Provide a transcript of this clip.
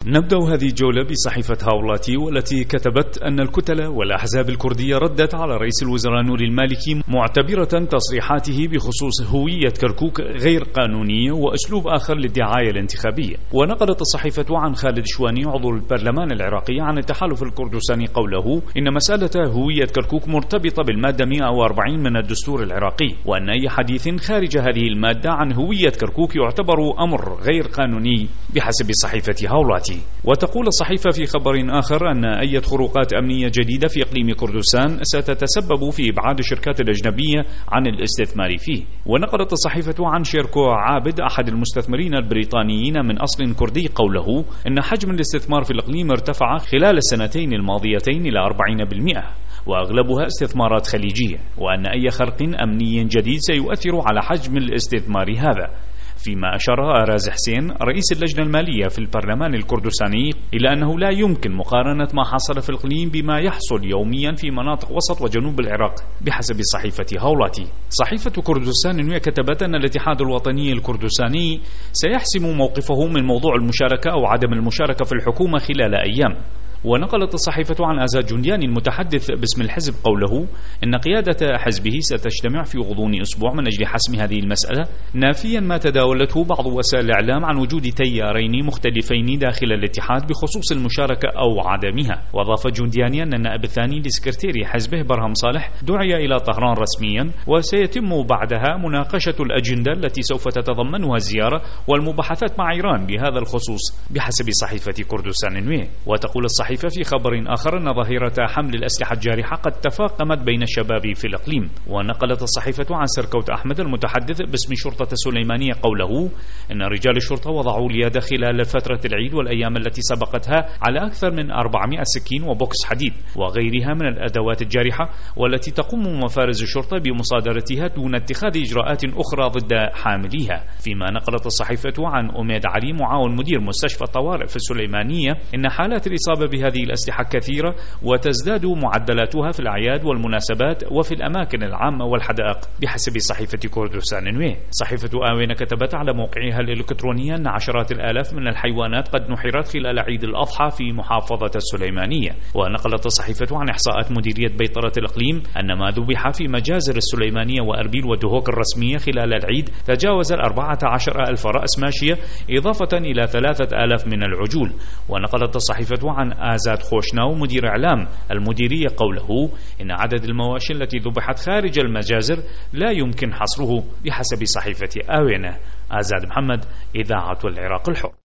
نبدأ هذه الجولة بصحيفة هاولاتي، والتي كتبت أن الكتلة والأحزاب الكردية ردت على رئيس الوزراء نوري المالكي معتبرة تصريحاته بخصوص هوية كركوك غير قانونية وأسلوب آخر للدعاية الانتخابية. ونقلت الصحيفة عن خالد شواني عضو البرلمان العراقي عن التحالف الكردستاني قوله إن مسألة هوية كركوك مرتبطة بالمادة 140 من الدستور العراقي، وأن أي حديث خارج هذه المادة عن هوية كركوك يعتبر أمر غير قانوني بحسب صحيفة هاولاتي. وتقول الصحيفة في خبر آخر أن أي خروقات أمنية جديدة في إقليم كردستان ستتسبب في إبعاد الشركات الأجنبية عن الاستثمار فيه. ونقلت الصحيفة عن شيركو عابد أحد المستثمرين البريطانيين من أصل كردي قوله إن حجم الاستثمار في الإقليم ارتفع خلال السنتين الماضيتين إلى 40%، وأغلبها استثمارات خليجية، وأن أي خرق أمني جديد سيؤثر على حجم الاستثمار هذا. فيما أشار رازح حسين رئيس اللجنة المالية في البرلمان الكردستاني إلى أنه لا يمكن مقارنة ما حصل في الإقليم بما يحصل يوميا في مناطق وسط وجنوب العراق بحسب صحيفة هاولاتي. صحيفة كردستان كتبت أن الاتحاد الوطني الكردستاني سيحسم موقفه من موضوع المشاركة أو عدم المشاركة في الحكومة خلال أيام. ونقلت الصحيفة عن آزاد جنديان المتحدث باسم الحزب قوله إن قيادة حزبه ستجتمع في غضون أسبوع من أجل حسم هذه المسألة، نافيا ما تداولته بعض وسائل الإعلام عن وجود تيارين مختلفين داخل الاتحاد بخصوص المشاركة أو عدمها. وأضاف جنديان أن النائب الثاني لسكرتيري حزبه برهم صالح دعي إلى طهران رسميا، وسيتم بعدها مناقشة الأجندة التي سوف تتضمنها الزيارة والمباحثات مع إيران بهذا الخصوص بحسب صحيفة كردستان. وتقول الصحيفة في خبر آخر أن ظاهرة حمل الأسلحة الجارحة قد تفاقمت بين الشباب في الإقليم. ونقلت الصحيفة عن سركوت أحمد المتحدث باسم شرطة السليمانية قوله إن رجال الشرطة وضعوا اليد خلال فترة العيد والأيام التي سبقتها على أكثر من 400 سكين وبوكس حديد وغيرها من الأدوات الجارحة، والتي تقوم مفارز الشرطة بمصادرتها دون اتخاذ إجراءات أخرى ضد حامليها. فيما نقلت الصحيفة عن أميد علي معاون مدير مستشفى الطوارئ في السليمانية إن حالات الإصابة بهذه الأسلحة كثيرة وتزداد معدلاتها في الأعياد والمناسبات وفي الأماكن العامة والحدائق بحسب صحيفة كردستان. صحيفة آوينة كتبت على موقعها الإلكتروني أن عشرات الآلاف من الحيوانات قد نحرت خلال عيد الأضحى في محافظة السليمانية. ونقلت الصحيفة عن إحصاءات مديرية بيطرة الإقليم أن ما ذبح في مجازر السليمانية وأربيل ودهوك الرسمية خلال العيد تجاوز 14,000 رأس ماشية، إضافة إلى 3,000 من العجول. ونقلت الصحيفة عن آزاد خوشناو مدير إعلام المديرية قوله إن عدد المواشي التي ذبحت خارج المجازر لا يمكن حصره بحسب صحيفة آوينة. آزاد محمد، إذاعة العراق الحر.